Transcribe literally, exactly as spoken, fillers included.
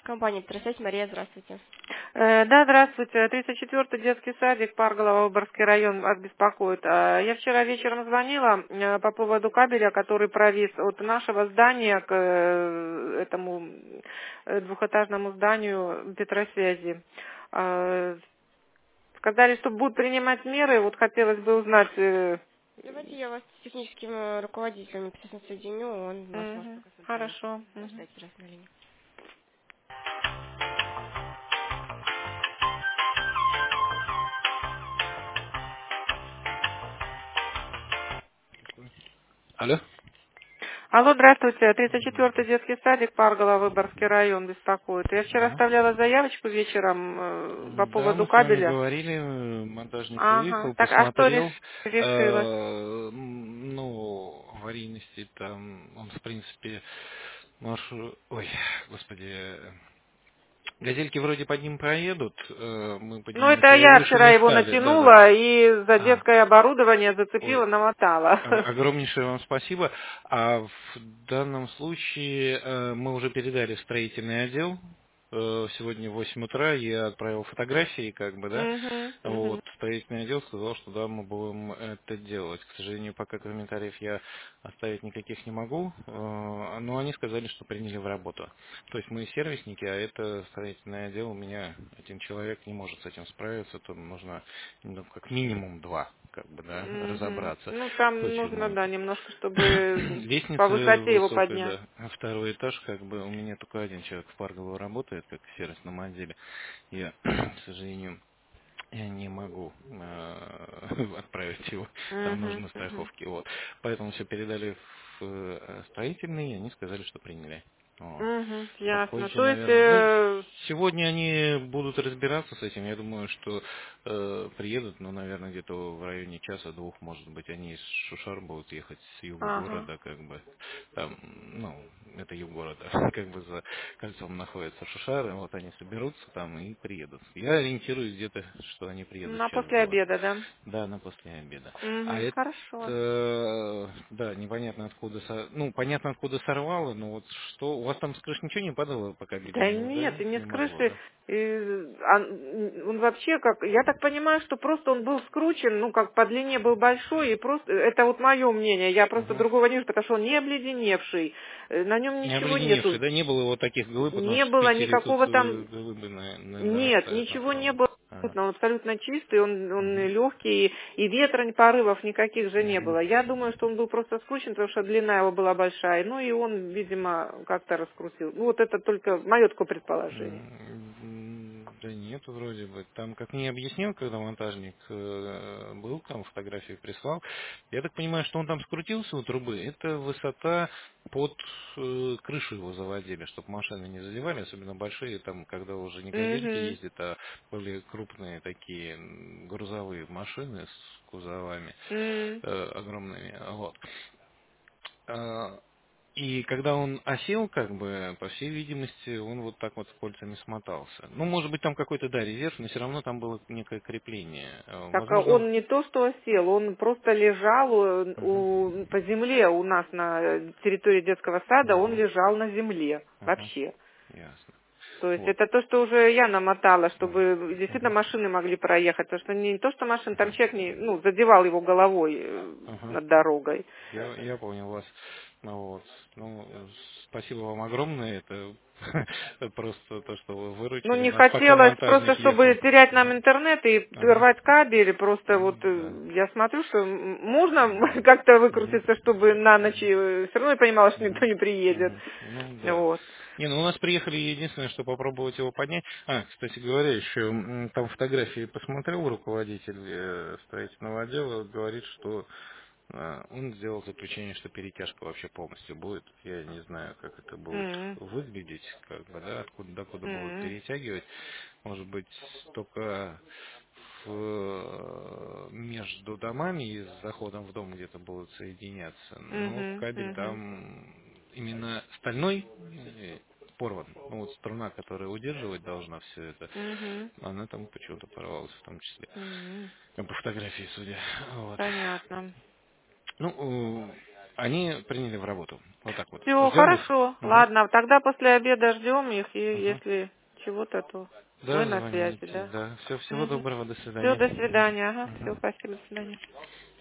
Компания «Петросвязь», Мария, здравствуйте. Э, Да, здравствуйте. тридцать четвёртый детский садик, Парголово, Выборгский район вас беспокоит. А, Я вчера вечером звонила э, по поводу кабеля, который провис от нашего здания к э, этому э, двухэтажному зданию Петросвязи. А, Сказали, что будут принимать меры. Вот хотелось бы узнать. э, Давайте я вас с техническим э, руководителем непосредственно соединю, он вас может Мгм. проконсультировать. Хорошо. Мгм. Подождайте раз на линии. Алло. Алло, здравствуйте. тридцать четвёртый детский садик, Парголово, Выборгский район беспокоит. Я вчера Да. оставляла заявочку вечером э, по Да, поводу мы с вами кабеля. говорили, э, монтажник Ага. выехал, Так, а что посмотрел. реш- решилось? Э, м, ну, аварийности там, он в принципе, маршрут... Ой, господи, газельки вроде под ним проедут, э, мы Ну, поднимать это его я выше вчера не его стали, да-да. натянула и за А, детское оборудование зацепила, ой, намотала. Ог- Огромнейшее вам спасибо. А в данном случае э, мы уже передали в строительный отдел. Э, Сегодня в восемь утра я отправил фотографии, как бы, да. Мгм, Вот, мгм. строительный отдел сказал, что да, мы будем это делать. К сожалению, пока комментариев я оставить никаких не могу, э, но они сказали, что приняли в работу. То есть мы сервисники, а это строительный отдел, у меня один человек не может с этим справиться, то нужно ну, как минимум два, как бы, да, Мгм. разобраться. Ну, там нужно, Почему? да, немножко, чтобы по Лестница высоте его высокая, поднять. да. А второй этаж, как бы, у меня только один человек в Парголово работает, как в сервисном отделе. Я, к сожалению, я не могу э, отправить его. Там Мгм, нужны мгм. страховки. Вот. Поэтому все передали в э, строительный, и они сказали, что приняли. Вот. Мгм, ясно. Попозже, То есть, наверное. Ну, э, сегодня они будут разбираться с этим. Я думаю, что э, приедут, ну, наверное, где-то в районе часа-двух, может быть, они из Шушар будут ехать с юга ага. города, как бы. Там, ну, это юг города, как бы за кольцом находится Шушары. Вот они соберутся там и приедут. Я ориентируюсь где-то, что они приедут На после час-два. обеда, да? Да, на после обеда. А Мгм, это, хорошо. э, да, непонятно откуда, со- ну, понятно откуда сорвало, но вот что, у вас там с крыши ничего не падало по Да кабелю, да? нет, и не Не с могло, крыши. да? И, а, м, он вообще как, я так понимаю, что просто он был скручен, ну как по длине был большой, и просто, это вот мое мнение, я просто Угу. другого не вижу, потому что он не обледенелый, э, на нем Не ничего обледеневший, нету, да, не было вот таких глыб, у нас не в было Питере тут никакого там. э, глыбы на- на- Нет, нарастают на ничего не фронт. было. Ага. Он абсолютно чистый, он, он Угу. легкий, и ветра, ни порывов никаких же не Угу. было. Я думаю, что он был просто скручен, потому что длина его была большая. Ну и он, видимо, как-то раскрутил. Ну вот это только мое такое предположение. М, Да нет, вроде бы. Там, как мне объяснил, когда монтажник э, был, там фотографии прислал, я так понимаю, что он там скрутился у трубы. Это высота под э, крышу его заводили, чтобы машины не задевали, особенно большие, там, когда уже не газельки Угу. ездят, а более крупные такие м, грузовые машины с кузовами М. э, огромными. Вот. А, И когда он осел, как бы, по всей видимости, он вот так вот с кольцами смотался. Ну, может быть, там какой-то, да, резерв, но все равно там было некое крепление. Э, Так а Возможно... он не то что осел, он просто лежал у- Мгм, у- по земле у нас на территории детского сада, он мгм, лежал на земле мгм. вообще. Ясно. То есть Вот. это то, что уже я намотала, Мгм, чтобы действительно мгм, машины могли проехать, потому что не то, что машина, там мгм, человек не, ну, задевал его головой э, мгм. над дорогой. Я, я понял вас. Ну, вот. Ну, э, спасибо вам огромное. Это просто то, что вы Ну, выручили не нас, пока хотелось просто, монтажник чтобы ехал. терять нам Ага, интернет и ага. рвать кабель, и просто вот Да. э, я смотрю, что м- можно как-то Мгм, выкрутиться, чтобы на ночь, мгм. все равно я понимала, что никто Мгм. не приедет. Мгм. Ну да. Вот. Не, ну у нас приехали единственное, что попробовать его поднять. А, кстати говоря, еще м, там фотографии посмотрел руководитель э, строительного отдела, говорит, что э, он сделал заключение, что перетяжка вообще полностью будет. Я не знаю, как это будет М, выглядеть, как бы, да, откуда до куда будут м, перетягивать. Может быть, только в, э, между домами и с заходом в дом где-то будут соединяться, но мгм, кабель мгм, там именно стальной э, порван. Ну вот струна, которая удерживать должна все это, мгм, она там почему-то порвалась в том числе. м. Там по фотографии, судя. Вот. Понятно. Ну, Они приняли в работу. Вот так вот. Все, Ждем их. хорошо. Мгм. Ладно, тогда после обеда ждем их, и Мгм. если чего-то, то вы Да, на связи, звоните, да? да. Все, всего Угу. доброго, до Все, свидания. до свидания. Ага, все, Мгм. спасибо, до свидания.